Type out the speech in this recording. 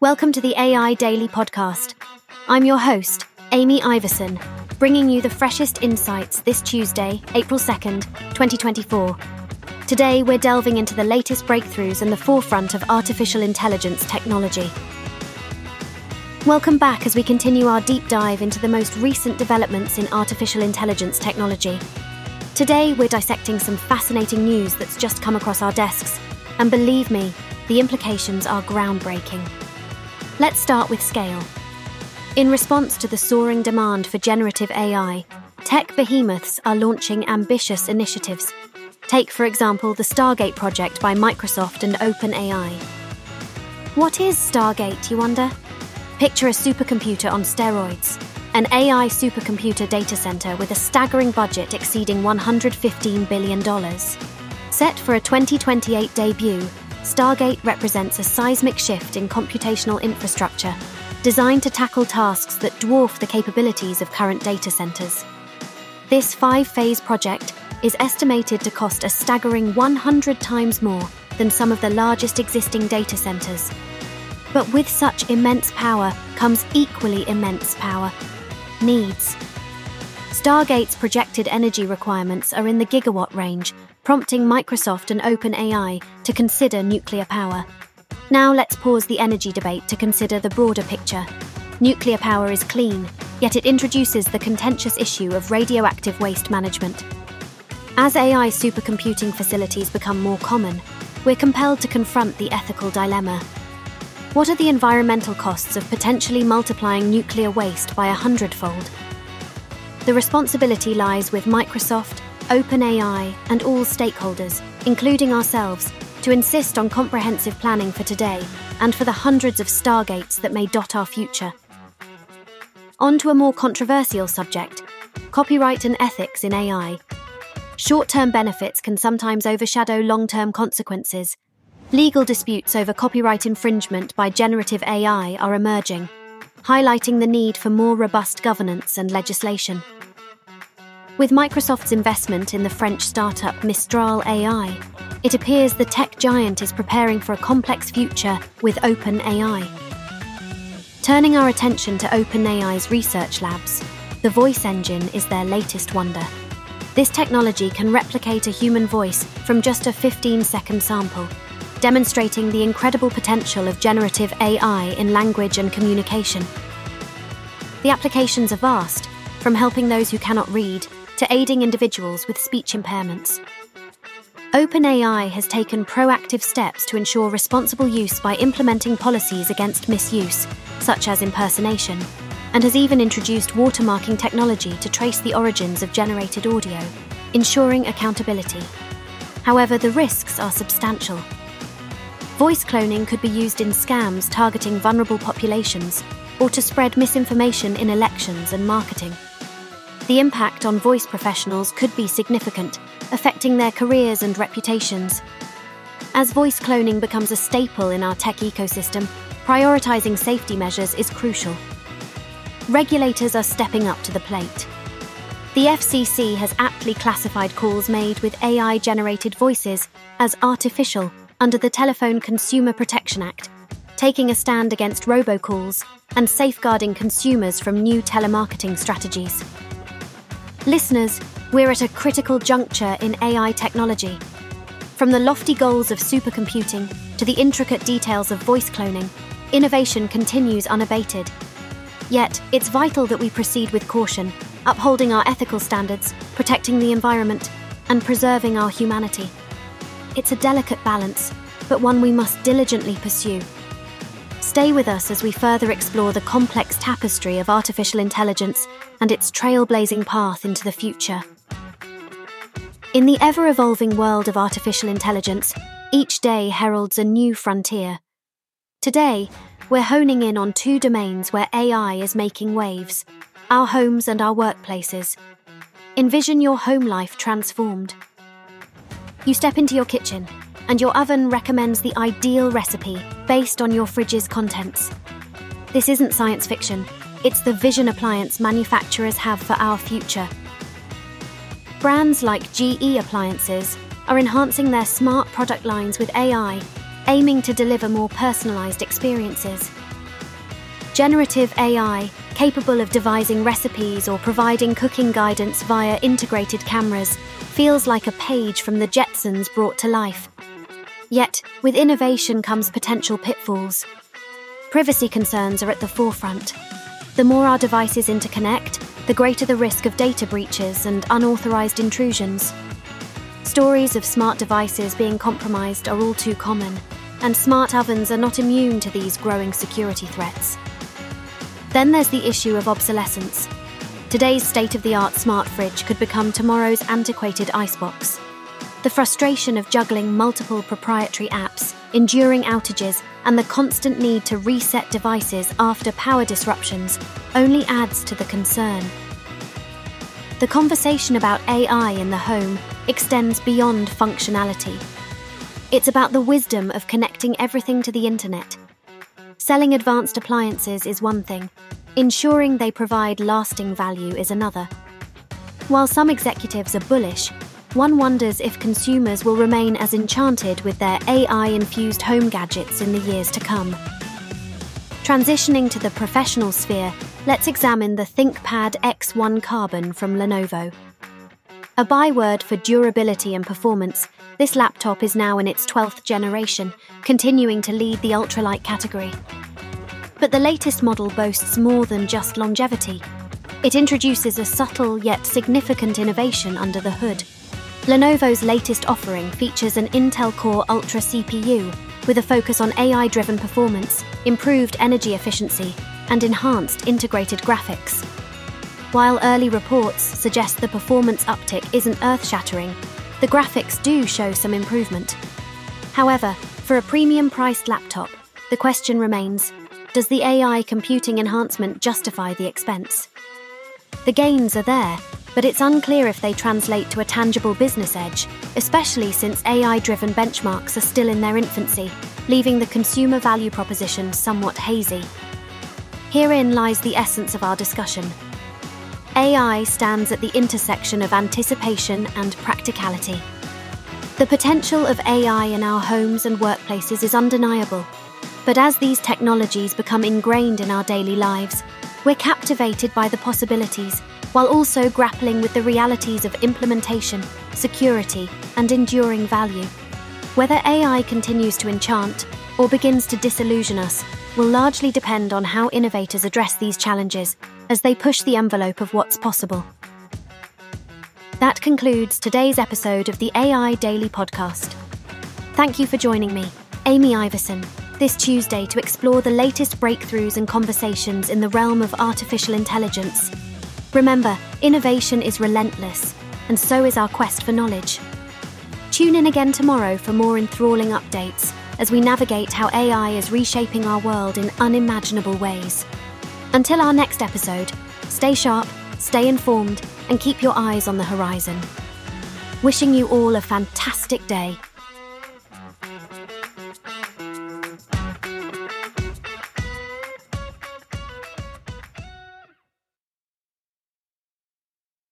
Welcome to the AI Daily Podcast. I'm your host, Amy Iverson, bringing you the freshest insights this Tuesday, April 2nd, 2024. Today, we're delving into the latest breakthroughs and the forefront of artificial intelligence technology. Welcome back as we continue our deep dive into the most recent developments in artificial intelligence technology. Today, we're dissecting some fascinating news that's just come across our desks, and believe me, the implications are groundbreaking. Let's start with scale. In response to the soaring demand for generative AI, tech behemoths are launching ambitious initiatives. Take, for example, the Stargate project by Microsoft and OpenAI. What is Stargate, you wonder? Picture a supercomputer on steroids, an AI supercomputer data center with a staggering budget exceeding $115 billion. Set for a 2028 debut, Stargate represents a seismic shift in computational infrastructure, designed to tackle tasks that dwarf the capabilities of current data centers. This 5-phase project is estimated to cost a staggering 100 times more than some of the largest existing data centers. But with such immense power comes equally immense needs. Stargate's projected energy requirements are in the gigawatt range, prompting Microsoft and OpenAI to consider nuclear power. Now let's pause the energy debate to consider the broader picture. Nuclear power is clean, yet it introduces the contentious issue of radioactive waste management. As AI supercomputing facilities become more common, we're compelled to confront the ethical dilemma. What are the environmental costs of potentially multiplying nuclear waste by 100-fold? The responsibility lies with Microsoft, OpenAI, and all stakeholders, including ourselves, to insist on comprehensive planning for today and for the hundreds of Stargates that may dot our future. On to a more controversial subject: copyright and ethics in AI. Short-term benefits can sometimes overshadow long-term consequences. Legal disputes over copyright infringement by generative AI are emerging, highlighting the need for more robust governance and legislation. With Microsoft's investment in the French startup Mistral AI, it appears the tech giant is preparing for a complex future with OpenAI. Turning our attention to OpenAI's research labs, the voice engine is their latest wonder. This technology can replicate a human voice from just a 15-second sample, demonstrating the incredible potential of generative AI in language and communication. The applications are vast, from helping those who cannot read to aiding individuals with speech impairments. OpenAI has taken proactive steps to ensure responsible use by implementing policies against misuse, such as impersonation, and has even introduced watermarking technology to trace the origins of generated audio, ensuring accountability. However, the risks are substantial. Voice cloning could be used in scams targeting vulnerable populations or to spread misinformation in elections and marketing. The impact on voice professionals could be significant, affecting their careers and reputations. As voice cloning becomes a staple in our tech ecosystem, prioritizing safety measures is crucial. Regulators are stepping up to the plate. The FCC has aptly classified calls made with AI-generated voices as artificial under the Telephone Consumer Protection Act, taking a stand against robocalls and safeguarding consumers from new telemarketing strategies. Listeners, we're at a critical juncture in AI technology. From the lofty goals of supercomputing to the intricate details of voice cloning, innovation continues unabated. Yet, it's vital that we proceed with caution, upholding our ethical standards, protecting the environment, and preserving our humanity. It's a delicate balance, but one we must diligently pursue. Stay with us as we further explore the complex tapestry of artificial intelligence and its trailblazing path into the future. In the ever-evolving world of artificial intelligence, each day heralds a new frontier. Today, we're honing in on two domains where AI is making waves: our homes and our workplaces. Envision your home life transformed. You step into your kitchen, and your oven recommends the ideal recipe based on your fridge's contents. This isn't science fiction, it's the vision appliance manufacturers have for our future. Brands like GE Appliances are enhancing their smart product lines with AI, aiming to deliver more personalized experiences. Generative AI, capable of devising recipes or providing cooking guidance via integrated cameras, feels like a page from the Jetsons brought to life. Yet, with innovation comes potential pitfalls. Privacy concerns are at the forefront. The more our devices interconnect, the greater the risk of data breaches and unauthorized intrusions. Stories of smart devices being compromised are all too common, and smart ovens are not immune to these growing security threats. Then there's the issue of obsolescence. Today's state-of-the-art smart fridge could become tomorrow's antiquated icebox. The frustration of juggling multiple proprietary apps, enduring outages, and the constant need to reset devices after power disruptions only adds to the concern. The conversation about AI in the home extends beyond functionality. It's about the wisdom of connecting everything to the internet. Selling advanced appliances is one thing, ensuring they provide lasting value is another. While some executives are bullish, one wonders if consumers will remain as enchanted with their AI-infused home gadgets in the years to come. Transitioning to the professional sphere, let's examine the ThinkPad X1 Carbon from Lenovo. A byword for durability and performance, this laptop is now in its 12th generation, continuing to lead the ultralight category. But the latest model boasts more than just longevity. It introduces a subtle yet significant innovation under the hood. Lenovo's latest offering features an Intel Core Ultra CPU with a focus on AI-driven performance, improved energy efficiency, and enhanced integrated graphics. While early reports suggest the performance uptick isn't earth-shattering, the graphics do show some improvement. However, for a premium-priced laptop, the question remains, does the AI computing enhancement justify the expense? The gains are there, but it's unclear if they translate to a tangible business edge, especially since AI-driven benchmarks are still in their infancy, leaving the consumer value proposition somewhat hazy. Herein lies the essence of our discussion. AI stands at the intersection of anticipation and practicality. The potential of AI in our homes and workplaces is undeniable, but as these technologies become ingrained in our daily lives, we're captivated by the possibilities, while also grappling with the realities of implementation, security, and enduring value. Whether AI continues to enchant or begins to disillusion us will largely depend on how innovators address these challenges as they push the envelope of what's possible. That concludes today's episode of the AI Daily Podcast. Thank you for joining me, Amy Iverson, this Tuesday to explore the latest breakthroughs and conversations in the realm of artificial intelligence. Remember, innovation is relentless, and so is our quest for knowledge. Tune in again tomorrow for more enthralling updates as we navigate how AI is reshaping our world in unimaginable ways. Until our next episode, stay sharp, stay informed, and keep your eyes on the horizon. Wishing you all a fantastic day.